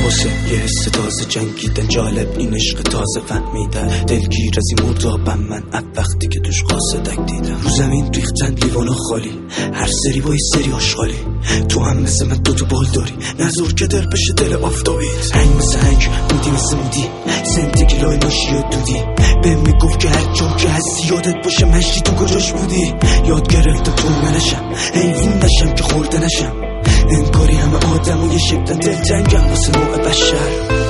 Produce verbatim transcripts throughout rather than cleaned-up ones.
واسه یه حس تازه جنگیدن، جالب این عشق تازه فهمیدن، دلگیر از این مردابم من اب وقتی که توش قاصدک دیدم. رو زمین ریختن لیوانا خالی، هر سری با یه سری آشغالی، تو هم مثل من دو تو بال داری، نزور که در بشه دل آفتابیت. هنگ مثل هنگ، مودی مثل مودی، سنت گلای ناشی یا دودی، به میگفت که هر جام که هستی یادت باشه مشتی تو کجاش بودی. یاد گرفتم تو نشم، حیوون نشم که خورده نشم، انگاری همه آدم و یه شکلن، دل جنگم واسه نوع بشر.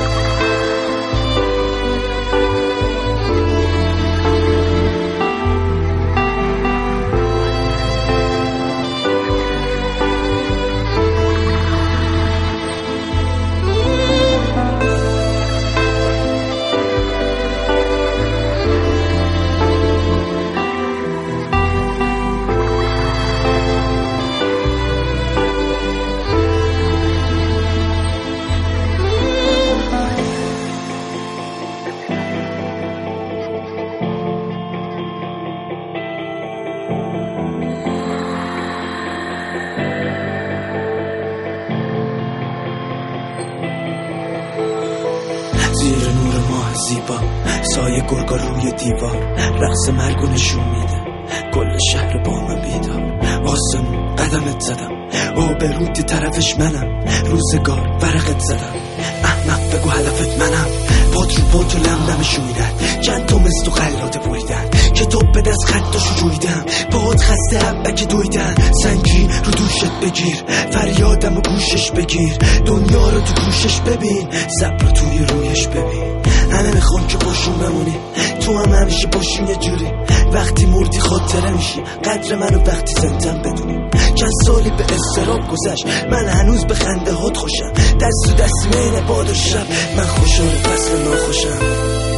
زیر نور ماه زیبا، سایه گرگا روی دیوار، رقص مرگو نشون میده، کل شهر با من بیدار. آسمون قدمت زدم، آبرودی طرفش منم، روزگار ورقت زدم، احمق بگو هدفت منم. پات رو پات و لملمشو میدن، چند تا مثل تو خلاده بریدن، کتاب به دست خطاشو جویدم، پات خسته حبک دویدن. سنگین رو دوشت بگیر، فریادم و گوشش بگیر، دنیا رو تو گوشش ببین، صبر توی رویش ببین. همه میخوان که باشون بمونی، تو هم همیشه باشون یه جوری، وقتی مردی خاطره میشی، قدر منو وقتی زندم بدونی. چند سالی به استراب گذشت، من هنوز به خنده هات خوشم، دست و دست میل باد و شب، من خوشحال فصل ناخوشم.